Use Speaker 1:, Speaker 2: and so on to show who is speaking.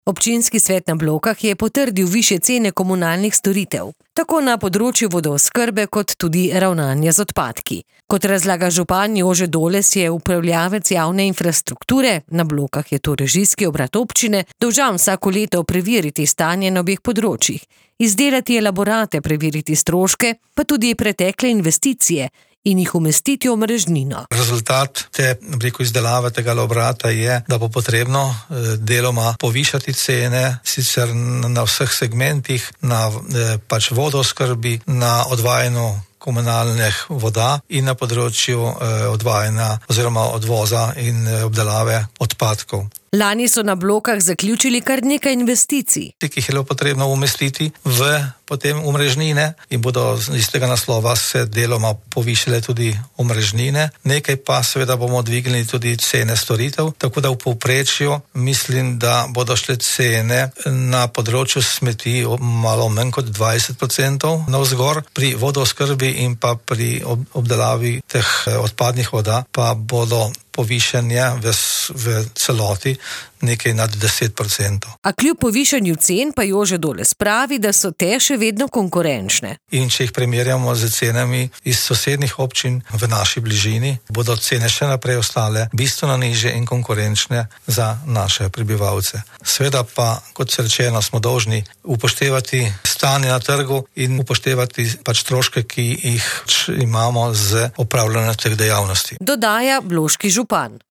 Speaker 1: Občinski svet na Blokah je potrdil višje cene komunalnih storitev, tako na področju vodooskrbe kot tudi ravnanja z odpadki. Kot razlaga župan Jože Doles, je upravljavec javne infrastrukture, na Blokah je to režijski obrat občine, dolžan vsako leto preveriti stanje na obeh področjih, izdelati elaborate, preveriti stroške, pa tudi pretekle investicije in jih umestiti v omrežnino.
Speaker 2: Rezultat te, izdelave tega elaborata je, da bo potrebno deloma povišati cene, sicer na vseh segmentih, na vodooskrbi, na odvajanju komunalnih voda in na področju odvajanja oziroma odvoza in obdelave odpadkov.
Speaker 1: Lani so na Blokah zaključili kar nekaj investicij,
Speaker 2: ki jih je bilo potrebno umestiti v potem omrežnine in bodo iz tega naslova se deloma povišale tudi omrežnine. Nekaj pa seveda bomo dvignili tudi cene storitev, tako da v povprečju mislim, da bodo šle cene na področju smeti malo manj kot 20% navzgor, pri vodooskrbi in pa pri obdelavi teh odpadnih voda pa bodo povišanje v celoti nekaj nad 10%.
Speaker 1: A kljub povišanju cen pa Jože Doles pravi, da so te še vedno konkurenčne.
Speaker 2: In če jih primerjamo z cenami iz sosednjih občin v naši bližini, bodo cene še naprej ostale bistveno nižje in konkurenčne za naše prebivalce. Sveda pa, kot se rečeno, smo dolžni upoštevati stanje na trgu in upoštevati stroške, ki jih imamo z opravljanjem teh dejavnosti.
Speaker 1: Dodaja bloški župan.